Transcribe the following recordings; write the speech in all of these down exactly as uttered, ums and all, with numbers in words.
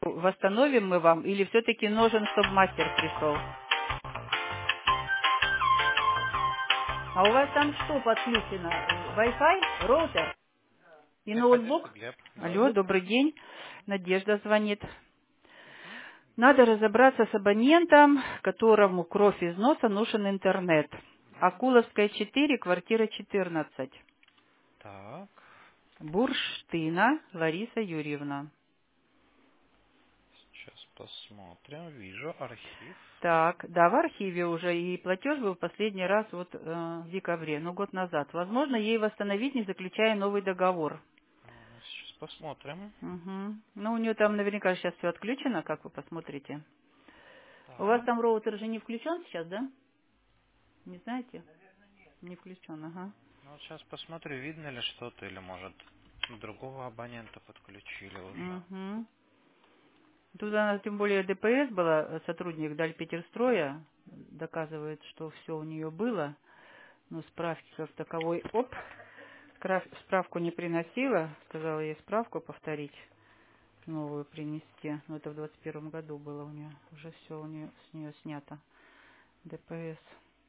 восстановим мы вам или все-таки нужен, чтобы мастер пришел? А у вас там что подключено? Wi-Fi, роутер и Нет, Надежда, ноутбук? Глеб. Да. Алло, добрый день. Надежда звонит. Мгм. Надо разобраться с абонентом, которому кровь из носа нужен интернет. Мгм. Акуловская четыре, квартира четырнадцать. Так, Бурштына Лариса Юрьевна. сейчас посмотрим. Вижу архив. Так, да, в архиве уже, и платеж был последний раз вот э, в декабре, ну год назад. Возможно, ей восстановить, не заключая новый договор. А, Сейчас посмотрим. Угу. Ну, у нее там наверняка сейчас все отключено, как вы посмотрите. У вас Так. там роутер же не включен сейчас, да? Не знаете? Не включен, ага. Ну вот сейчас посмотрю, видно ли что-то, или может другого абонента подключили уже. Угу. Тут она, тем более ДПС была, э, сотрудник Дальпетерстроя, доказывает, что все у нее было, но справки как таковой, оп, скраф- справку не приносила, сказала ей справку повторить, новую принести, но это в двадцать первом году было у нее, уже все у нее, с нее снято, ДПС.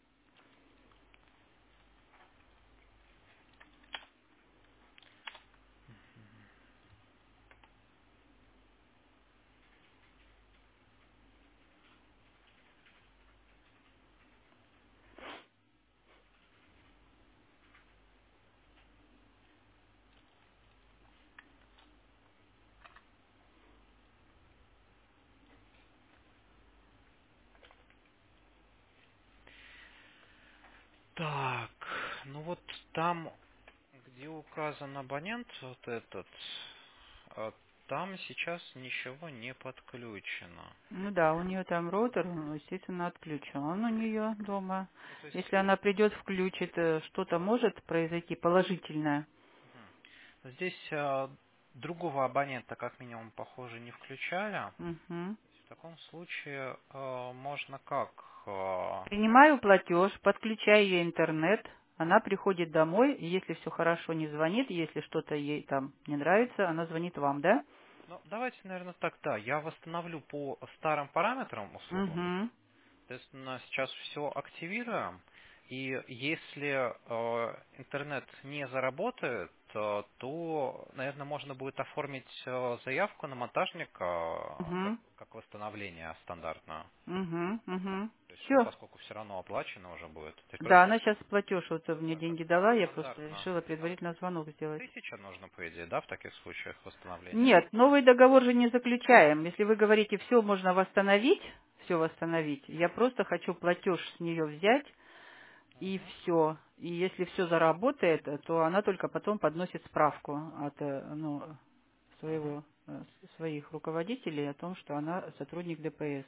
Так, ну вот там, где указан абонент, вот этот, а, там сейчас ничего не подключено. Ну да, у нее там роутер, он, естественно, отключен у нее дома. Ну, то есть Если она придет, включит, э, что-то может произойти положительное. мгм. Здесь а, другого абонента, как минимум, похоже, не включали. Мгм. В таком случае а, можно как? а, Принимаю платеж, подключаю ей интернет, она приходит домой, и если все хорошо, не звонит, если что-то ей там не нравится, она звонит вам, да? Ну, давайте, наверное, так, да. Я восстановлю по старым параметрам условно. Угу, Соответственно, сейчас все активируем. И если э, интернет не заработает, э, то, наверное, можно будет оформить э, заявку на монтажника э, как, угу, как восстановление стандартное. угу, угу. То есть, ну, Все. поскольку все равно оплачено уже будет. Только Да, она сейчас платеж, вот мне это деньги дала, я просто стандартно. решила предварительно звонок сделать. Тысяча нужно, по идее, да, в таких случаях восстановления? Нет, новый договор же не заключаем. Если вы говорите, все можно восстановить, все восстановить, я просто хочу платеж с нее взять, и Мгм. все. И если все заработает, то она только потом подносит справку от э, ну, Мгм. своего, э, с- своих руководителей о том, что она сотрудник ДПС.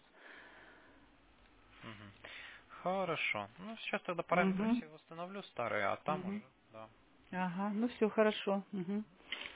Мгм. Хорошо. Ну, сейчас тогда параметры Угу. все восстановлю старые, а там Угу. уже, да. Ага, ну все хорошо. Мгм.